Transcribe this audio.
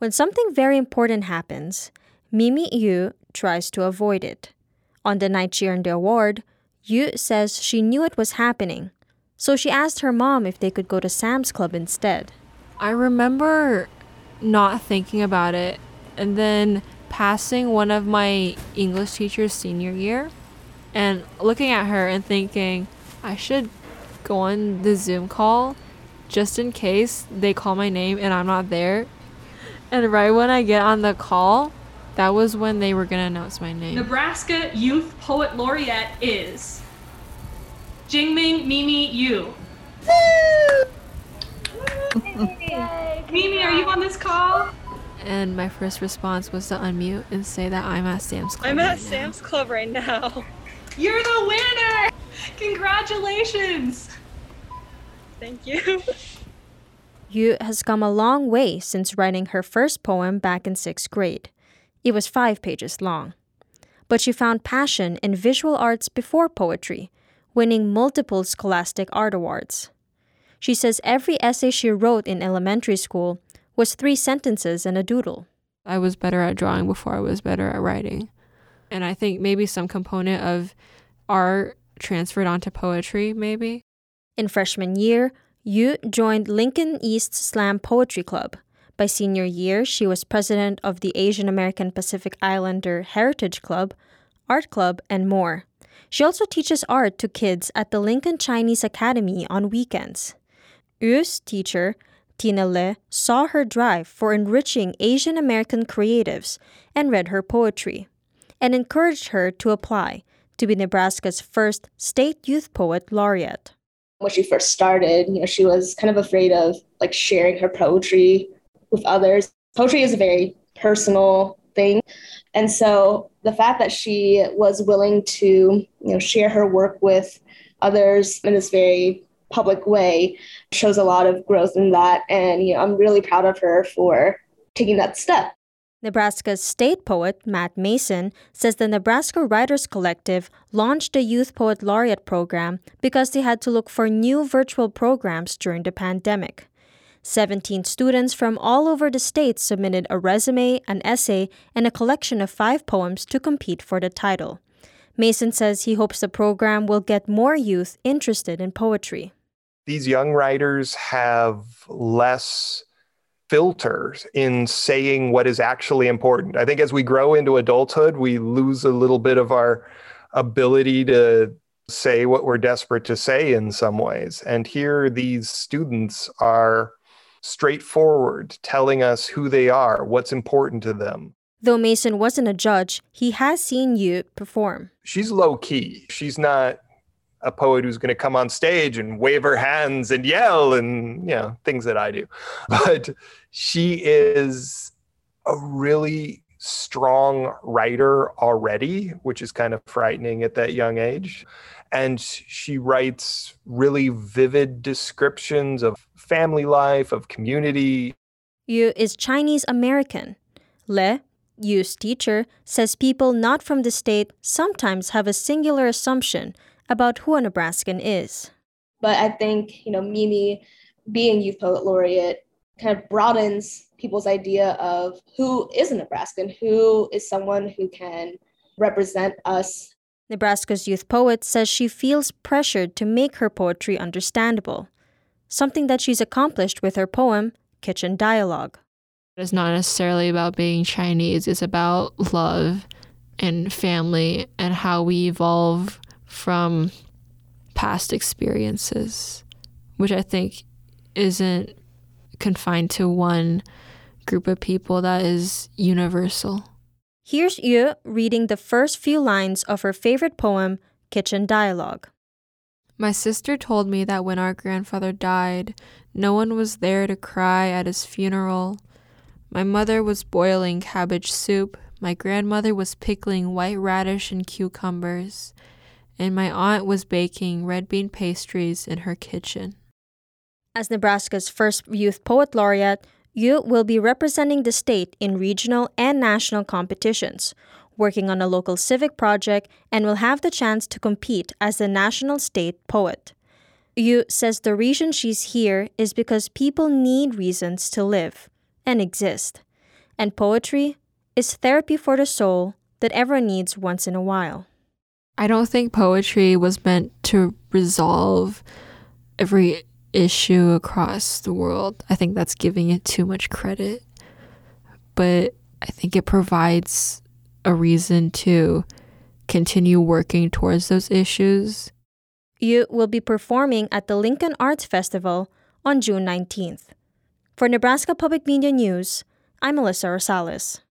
When something very important happens, Mimi Yu tries to avoid it. On the night she earned the award, Yu says she knew it was happening, so she asked her mom if they could go to Sam's Club instead. I remember not thinking about it and then passing one of my English teachers senior year and looking at her and thinking I should go on the Zoom call just in case they call my name and I'm not there. And right when I get on the call, that was when they were going to announce my name. Nebraska Youth Poet Laureate is Jingming Mimi Yu. Mimi, are you on this call? And my first response was to unmute and say that I'm at Sam's Club. I'm at Sam's Club right now. You're the winner! Congratulations! Thank you. Yu has come a long way since writing her first poem back in 6th grade. It was 5 pages long. But she found passion in visual arts before poetry, winning multiple Scholastic Art Awards. She says every essay she wrote in elementary school was 3 sentences and a doodle. I was better at drawing before I was better at writing. And I think maybe some component of art transferred onto poetry, maybe. In freshman year, Yu joined Lincoln East Slam Poetry Club. By senior year, she was president of the Asian American Pacific Islander Heritage Club, Art Club, and more. She also teaches art to kids at the Lincoln Chinese Academy on weekends. Yu's teacher, Tina Le, saw her drive for enriching Asian American creatives and read her poetry, and encouraged her to apply to be Nebraska's first State Youth Poet Laureate. When she first started, she was kind of afraid of sharing her poetry with others. Poetry is a very personal thing. And so the fact that she was willing to, share her work with others in this very public way shows a lot of growth in that. And, I'm really proud of her for taking that step. Nebraska's state poet, Matt Mason, says the Nebraska Writers Collective launched the Youth Poet Laureate program because they had to look for new virtual programs during the pandemic. 17 students from all over the state submitted a resume, an essay, and a collection of 5 poems to compete for the title. Mason says he hopes the program will get more youth interested in poetry. These young writers have less filters in saying what is actually important. I think as we grow into adulthood, we lose a little bit of our ability to say what we're desperate to say in some ways. And here these students are straightforward, telling us who they are, what's important to them. Though Mason wasn't a judge, he has seen Yu perform. She's low-key. She's not a poet who's going to come on stage and wave her hands and yell and, things that I do. But she is a really strong writer already, which is kind of frightening at that young age. And she writes really vivid descriptions of family life, of community. Yu is Chinese American. Le, Yu's teacher, says people not from the state sometimes have a singular assumption about who a Nebraskan is. But I think, Mimi being Youth Poet Laureate kind of broadens people's idea of who is a Nebraskan, who is someone who can represent us. Nebraska's youth poet says she feels pressured to make her poetry understandable, something that she's accomplished with her poem, Kitchen Dialogue. It's not necessarily about being Chinese, it's about love and family and how we evolve from past experiences, which I think isn't confined to one group of people, that is universal. Here's Yu reading the first few lines of her favorite poem, Kitchen Dialogue. My sister told me that when our grandfather died, no one was there to cry at his funeral. My mother was boiling cabbage soup, my grandmother was pickling white radish and cucumbers, and my aunt was baking red bean pastries in her kitchen. As Nebraska's first Youth Poet Laureate, Yu will be representing the state in regional and national competitions, working on a local civic project, and will have the chance to compete as the national state poet. Yu says the reason she's here is because people need reasons to live and exist. And poetry is therapy for the soul that everyone needs once in a while. I don't think poetry was meant to resolve every issue across the world. I think that's giving it too much credit. But I think it provides a reason to continue working towards those issues. You will be performing at the Lincoln Arts Festival on June 19th. For Nebraska Public Media News, I'm Melissa Rosales.